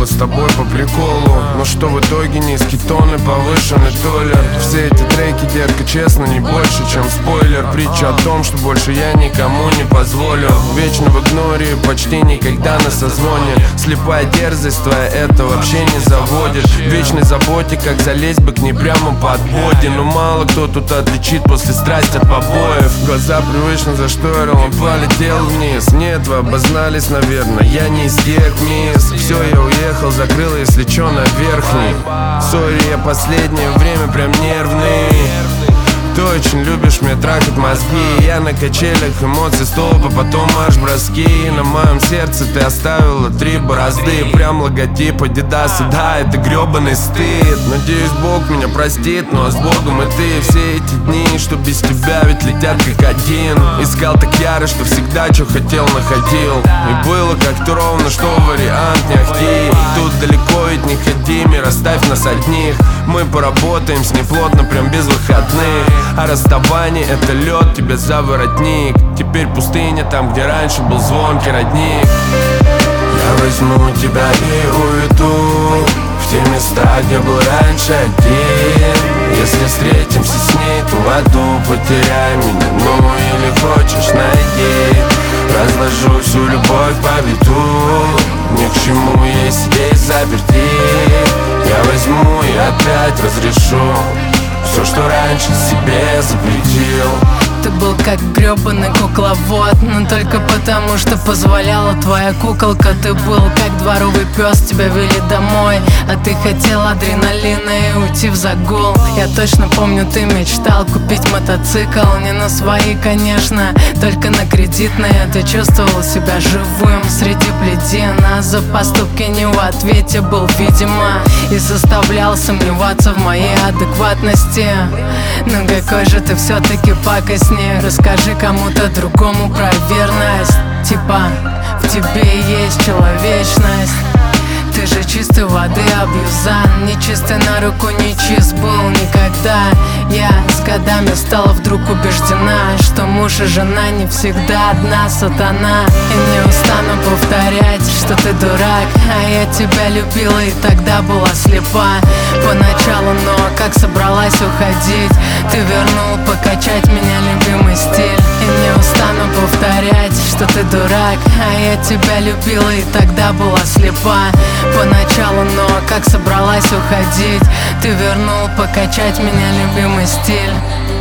с тобой по приколу, но что в итоге низкий тон и повышенный толер. Все эти треки, детка, честно, не больше, чем спойлер. Притча о том, что больше я никому не позволю. Вечно в игноре, почти никогда на созвоне. Слепая дерзость твоя это вообще не заводит. В вечной заботе, как залезть бы к ней прямо под боди. Но мало кто тут отличит после страсти от побоев. Глаза привычно зашторены, полетел вниз. Нет, вы обознались, наверное, я не из тех мисс. Все, я уехал, закрыл, если чё, на верхний. Сори, я последнее время прям нервный. Ты очень любишь мне трахать мозги. Я на качелях эмоций столпа, потом марш-броски. На моем сердце ты оставила 3 борозды. Прям логотип Адидас, и да, это гребаный стыд. Надеюсь, Бог меня простит, но с Богом и ты. Все эти дни, что без тебя ведь летят как один. Искал так яро, что всегда, что хотел, находил. И было как-то ровно, что вариант не ахти. Тут далеко ведь не ходи, мир, оставь нас одних. Мы поработаем с ней плотно, прям без выходных. А расставание — это лед тебе за воротник. Теперь пустыня там, где раньше был звонкий родник. Я возьму тебя и уйду в те места, где был раньше один. Если встретимся с ней, то в аду потеряй меня. Ну или хочешь, найди. Разложу всю любовь по виду. Ни к чему ей сидеть заперти. Я возьму и опять разрешу все, что раньше себе запретил. Ты был как гребаный кукловод, но только потому, что позволяла твоя куколка. Ты был как дворовый пес, тебя вели домой, а ты хотел адреналина и уйти в загул. Я точно помню, ты мечтал купить мотоцикл. Не на свои, конечно, только на кредитные. Ты чувствовал себя живым среди плетин, а за поступки не в ответе был, видимо, и заставлял сомневаться в моей адекватности. Но какой же ты все-таки пакостник. Расскажи кому-то другому про верность. Типа, в тебе есть человечность. Ты же чистой воды абьюзан. Нечистый на руку не чист был никогда. Я с годами стала вдруг убеждена, что муж и жена не всегда одна сатана. И не устану повторять, что ты дурак, а я тебя любила и тогда была слепа поначалу, но как собралась уходить, ты вернул покачать меня любимый стиль. И не устану повторять, что ты дурак, а я тебя любила и тогда была слепа поначалу, но как собралась уходить, ты вернул покачать меня любимый стиль.